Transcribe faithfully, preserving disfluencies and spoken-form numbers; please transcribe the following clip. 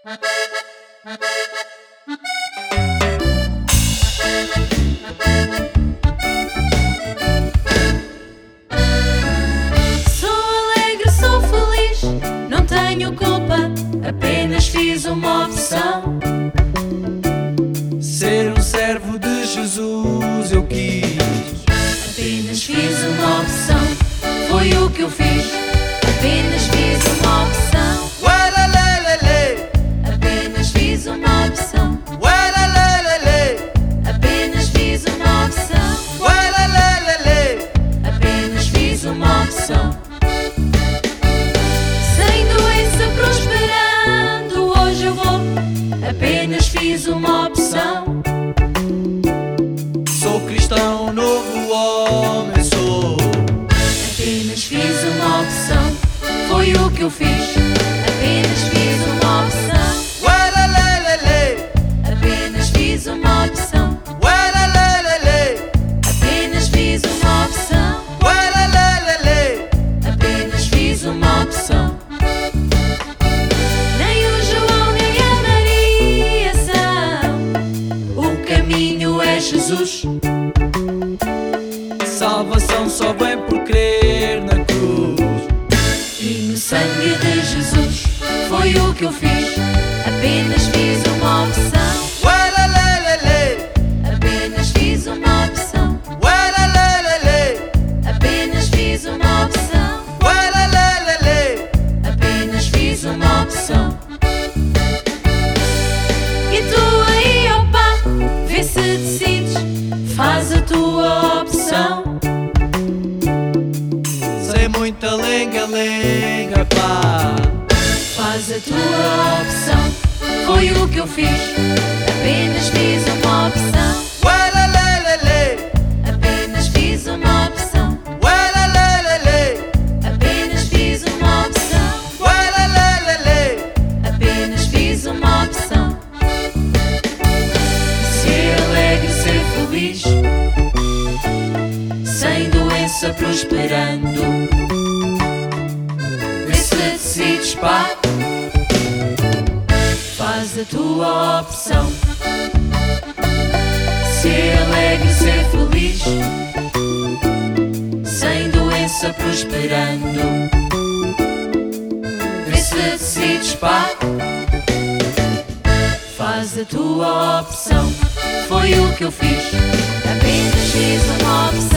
alegre, sou feliz, não tenho culpa, apenas fiz uma opção. Ser um servo de Jesus eu quis. Apenas fiz uma opção, foi o que eu fiz. Apenas fiz uma opção. Ualalelele, Apenas fiz uma opção. ualalelele, Apenas fiz uma opção. ualalelele. Apenas fiz uma opção. Sem doença prosperando, hoje eu vou. Apenas fiz uma opção. Sou cristão, novo homem sou. Apenas fiz uma opção, foi o que eu fiz. Apenas fiz uma opção. Ualalelele, Apenas fiz uma opção. ualalelele, Apenas fiz uma opção. ualalelele. Apenas fiz uma opção. Nem o João nem a Maria são. O caminho é Jesus. Salvação só vem por crer na cruz. E no sangue de Jesus foi o que eu fiz. Apenas fiz uma opção. Ualalelele, Apenas fiz uma opção. ualalelele, Apenas fiz uma opção. ualalelele. Apenas fiz uma opção. E tu aí, opa, vê se decides, faz a tua opção. Sem muita lenga-lenga, pá. Faz a tua opção, foi o que eu fiz. Apenas fiz uma opção. Ualalelele, Apenas fiz uma opção. ualalelele, Apenas fiz uma opção. ualalelele. Apenas fiz uma opção. Ser alegre, ser feliz, sem doença prosperando. Vê se decides, pá, faz a tua opção. Ser alegre, ser feliz, sem doença prosperando. Vê se decides, pá, faz a tua opção. Foi o que eu fiz, apenas fiz uma opção.